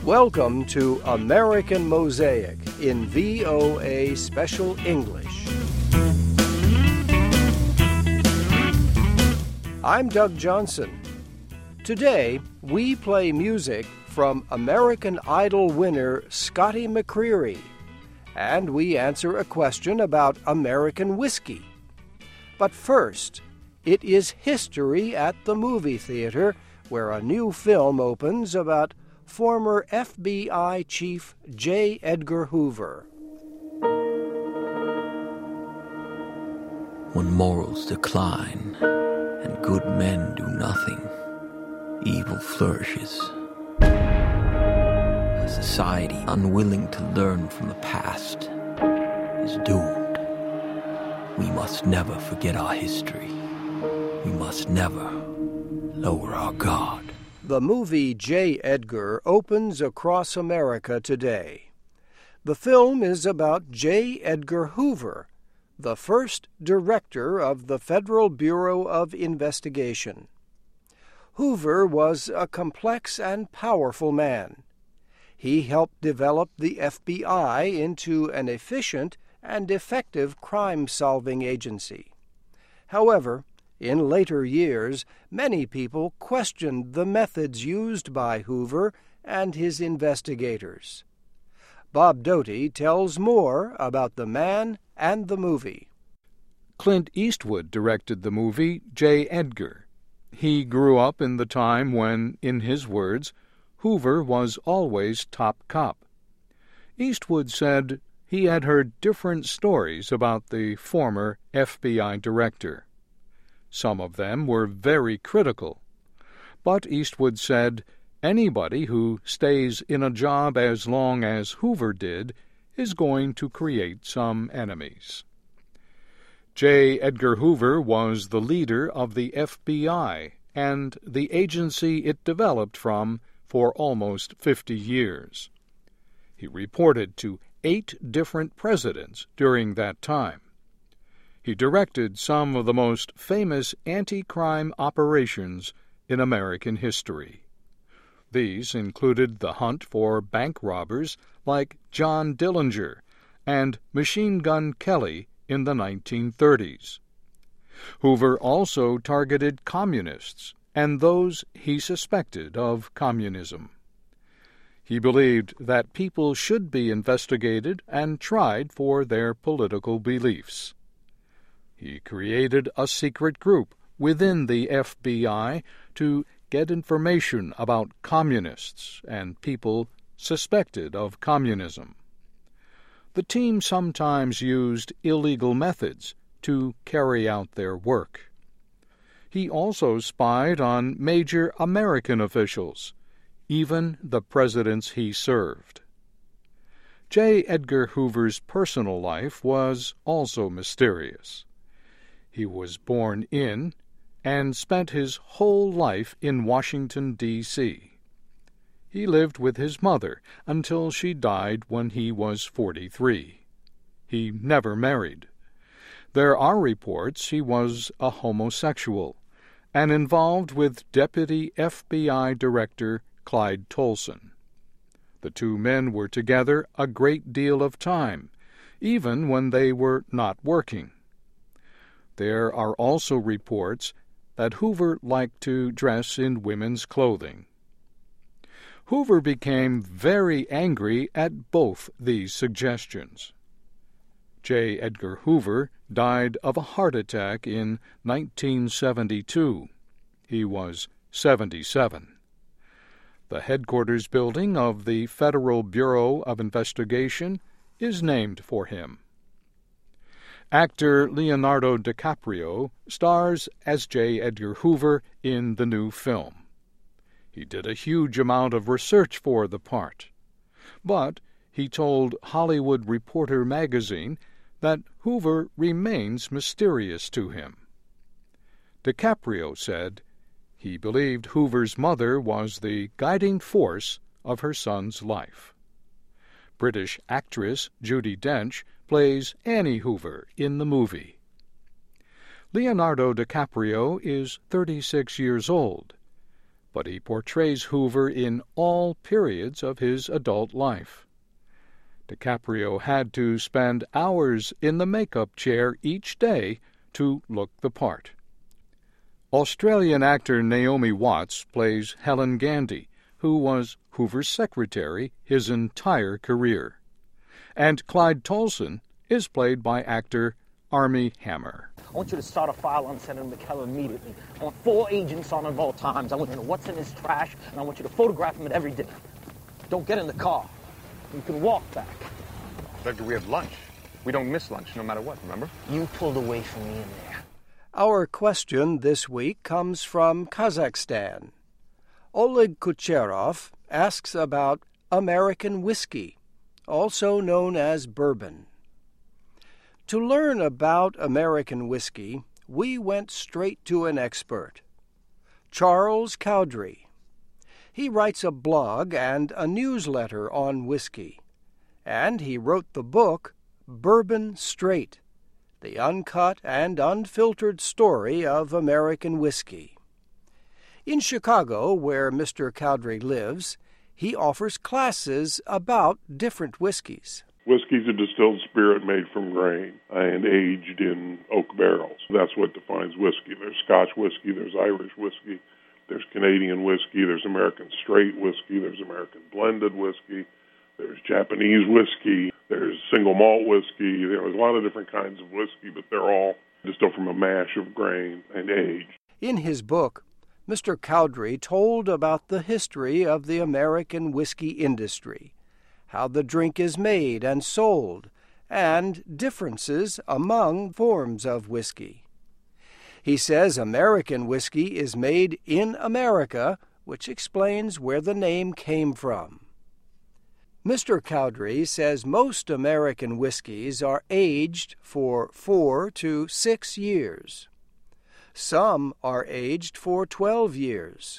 Welcome to American Mosaic in VOA Special English. I'm Doug Johnson. Today, we play music from American Idol winner Scotty McCreery, and we answer a question about American whiskey. But first, it is history at the movie theater, where a new film opens about former FBI Chief J. Edgar Hoover. When morals decline and good men do nothing, evil flourishes. A society unwilling to learn from the past is doomed. We must never forget our history. We must never lower our guard. The movie J. Edgar opens across America today. The film is about J. Edgar Hoover, the first director of the Federal Bureau of Investigation. Hoover was a complex and powerful man. He helped develop the FBI into an efficient and effective crime-solving agency. However, in later years, many people questioned the methods used by Hoover and his investigators. Bob Doty tells more about the man and the movie. Clint Eastwood directed the movie J. Edgar. He grew up in the time when, in his words, Hoover was always top cop. Eastwood said he had heard different stories about the former FBI director. Some of them were very critical. But Eastwood said anybody who stays in a job as long as Hoover did is going to create some enemies. J. Edgar Hoover was the leader of the FBI and the agency it developed from for almost 50 years. He reported to 8 different presidents during that time. He directed some of the most famous anti-crime operations in American history. These included the hunt for bank robbers like John Dillinger and Machine Gun Kelly in the 1930s. Hoover also targeted communists and those he suspected of communism. He believed that people should be investigated and tried for their political beliefs. He created a secret group within the FBI to get information about communists and people suspected of communism. The team sometimes used illegal methods to carry out their work. He also spied on major American officials, even the presidents he served. J. Edgar Hoover's personal life was also mysterious. He was born in and spent his whole life in Washington, D.C. He lived with his mother until she died when he was 43. He never married. There are reports he was a homosexual and involved with Deputy FBI Director Clyde Tolson. The two men were together a great deal of time, even when they were not working. There are also reports that Hoover liked to dress in women's clothing. Hoover became very angry at both these suggestions. J. Edgar Hoover died of a heart attack in 1972. He was 77. The headquarters building of the Federal Bureau of Investigation is named for him. Actor Leonardo DiCaprio stars as J. Edgar Hoover in the new film. He did a huge amount of research for the part, but he told Hollywood Reporter magazine that Hoover remains mysterious to him. DiCaprio said he believed Hoover's mother was the guiding force of her son's life. British actress Judi Dench plays Annie Hoover in the movie. Leonardo DiCaprio is 36 years old, but he portrays Hoover in all periods of his adult life. DiCaprio had to spend hours in the makeup chair each day to look the part. Australian actor Naomi Watts plays Helen Gandy, who was Hoover's secretary his entire career. And Clyde Tolson is played by actor Armie Hammer. I want you to start a file on Senator McKellar immediately. I want 4 agents on at all times. I want to know what's in his trash, and I want you to photograph him at every dinner. Don't get in the car. You can walk back. Victor, we have lunch. We don't miss lunch no matter what, remember? You pulled away from me in there. Our question this week comes from Kazakhstan. Oleg Kucherov asks about American whiskey, also known as bourbon. To learn about American whiskey, we went straight to an expert, Charles Cowdery. He writes a blog and a newsletter on whiskey, and he wrote the book Bourbon Straight, the uncut and unfiltered story of American whiskey. In Chicago, where Mr. Cowdery lives, he offers classes about different whiskeys. Whiskey is a distilled spirit made from grain and aged in oak barrels. That's what defines whiskey. There's Scotch whiskey, there's Irish whiskey, there's Canadian whiskey, there's American straight whiskey, there's American blended whiskey, there's Japanese whiskey, there's single malt whiskey. There's a lot of different kinds of whiskey, but they're all distilled from a mash of grain and aged. In his book, Mr. Cowdery told about the history of the American whiskey industry, how the drink is made and sold, and differences among forms of whiskey. He says American whiskey is made in America, which explains where the name came from. Mr. Cowdery says most American whiskeys are aged for 4 to 6 years. Some are aged for 12 years.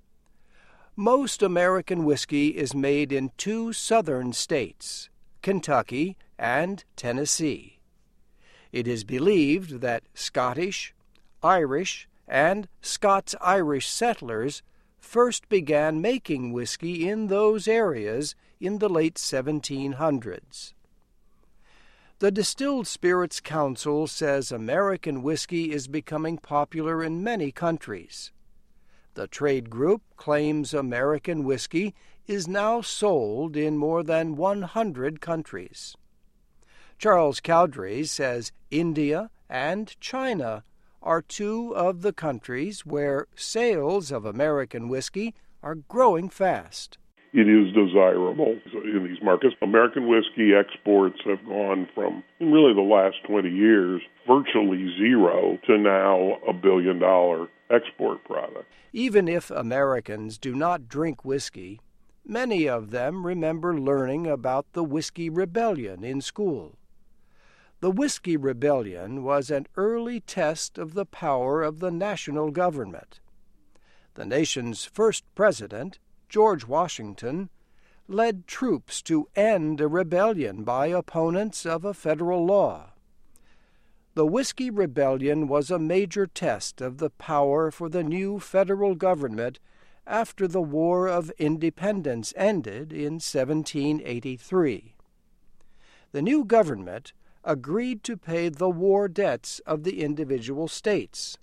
Most American whiskey is made in 2 southern states, Kentucky and Tennessee. It is believed that Scottish, Irish, and Scots-Irish settlers first began making whiskey in those areas in the late 1700s. The Distilled Spirits Council says American whiskey is becoming popular in many countries. The trade group claims American whiskey is now sold in more than 100 countries. Charles Cowdery says India and China are 2 of the countries where sales of American whiskey are growing fast. It is desirable in these markets. American whiskey exports have gone from, in really the last 20 years, virtually zero to now $1 billion export product. Even if Americans do not drink whiskey, many of them remember learning about the Whiskey Rebellion in school. The Whiskey Rebellion was an early test of the power of the national government. The nation's first president, George Washington, led troops to end a rebellion by opponents of a federal law. The Whiskey Rebellion was a major test of the power for the new federal government after the War of Independence ended in 1783. The new government agreed to pay the war debts of the individual states.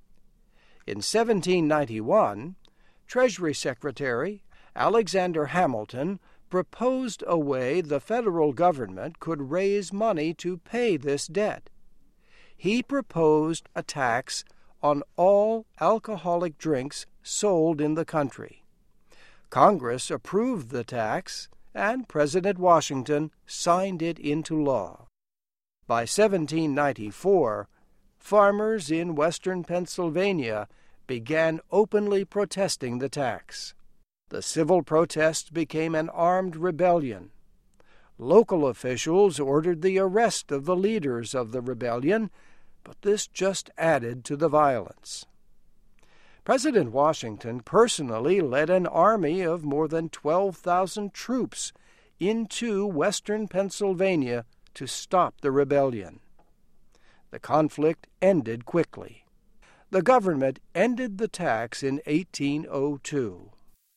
In 1791, Treasury Secretary Alexander Hamilton proposed a way the federal government could raise money to pay this debt. He proposed a tax on all alcoholic drinks sold in the country. Congress approved the tax, and President Washington signed it into law. By 1794, farmers in western Pennsylvania began openly protesting the tax. The civil protest became an armed rebellion. Local officials ordered the arrest of the leaders of the rebellion, but this just added to the violence. President Washington personally led an army of more than 12,000 troops into western Pennsylvania to stop the rebellion. The conflict ended quickly. The government ended the tax in 1802.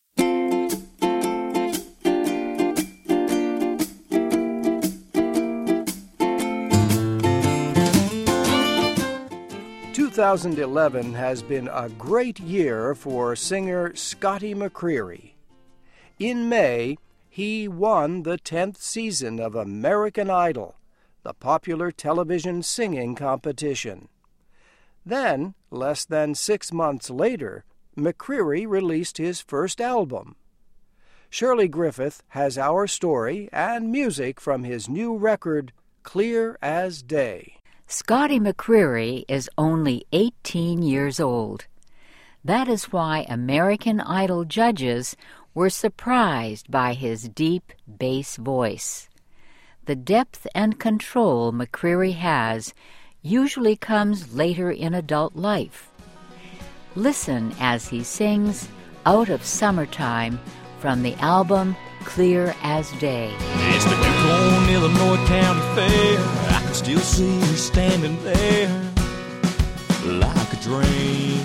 "2011 has been a great year for singer Scotty McCreery. In May, he won the 10th season of American Idol, the popular television singing competition. Then, less than 6 months later, McCreery released his first album. Shirley Griffith has our story and music from his new record, Clear as Day. Scotty McCreery is only 18 years old. That is why American Idol judges were surprised by his deep bass voice. The depth and control McCreery has usually comes later in adult life. Listen as he sings Out of Summertime from the album Clear as Day. It's the Yukon, Illinois County Fair. I can still see her standing there like a dream.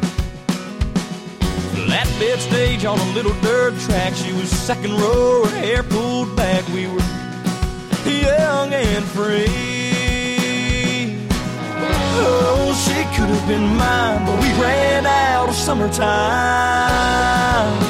Flatbed stage on a little dirt track. She was second row, her hair pulled back. We were young and free. Oh, she could have been mine, but we ran out of summertime.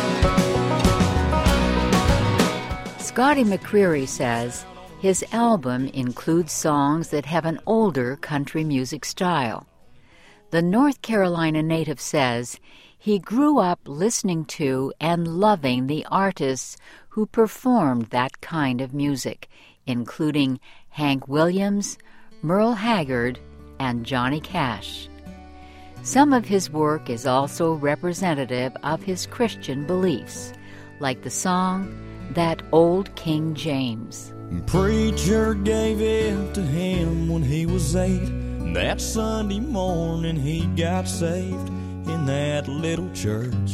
Scotty McCreery says his album includes songs that have an older country music style. The North Carolina native says he grew up listening to and loving the artists who performed that kind of music, including Hank Williams, Merle Haggard, and Johnny Cash. Some of his work is also representative of his Christian beliefs, like the song That Old King James. Preacher gave it to him when he was 8. That Sunday morning he got saved in that little church.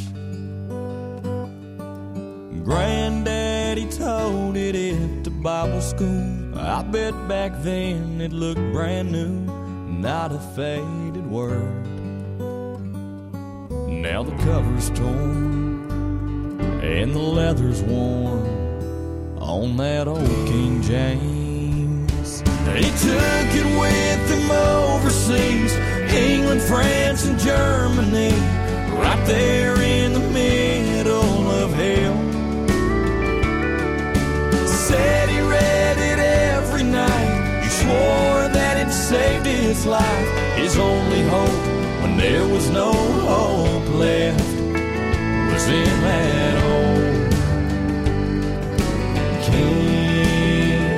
Granddaddy taught it at the Bible school. I bet back then it looked brand new, not a faded word. Now the cover's torn and the leather's worn on that old King James. He took it with him overseas, England, France, and Germany, right there in the middle of hell. Said he read it every night. He swore that it saved his life. His only hope when there was no hope left was in that old King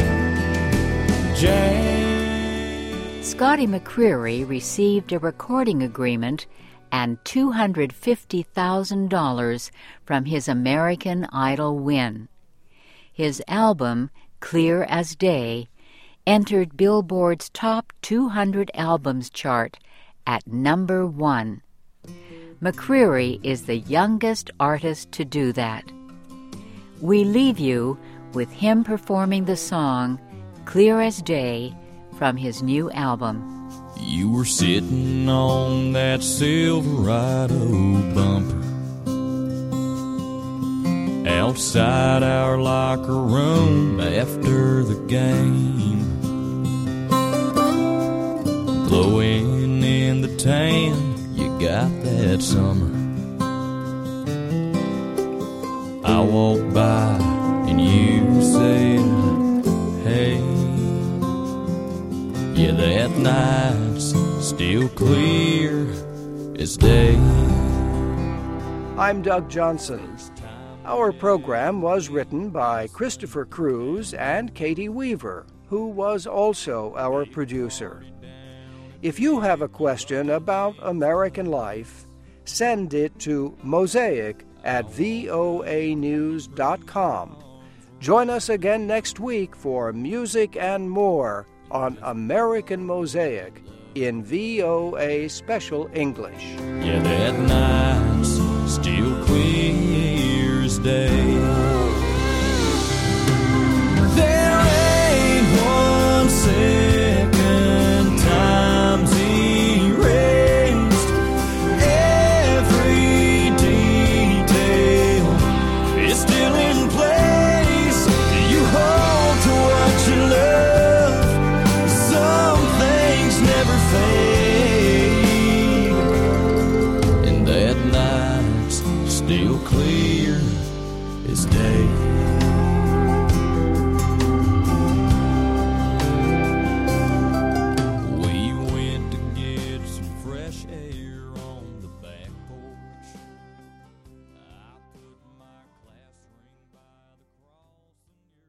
James. Scotty McCreery received a recording agreement and $250,000 from his American Idol win. His album, Clear as Day, entered Billboard's top 200 albums chart at number 1. McCreery is the youngest artist to do that. We leave you with him performing the song Clear as Day from his new album. You were sitting on that Silverado bumper outside our locker room after the game, blowing in the tan you got that summer. I walked by and you said, hey, yeah, that night's still clear as day. I'm Doug Johnson. Our program was written by Christopher Cruz and Katie Weaver, who was also our producer. If you have a question about American life, send it to mosaic@voanews.com. Join us again next week for music and more on American Mosaic in VOA Special English. Yeah, that night's still clear as day. There ain't one second times erased is day.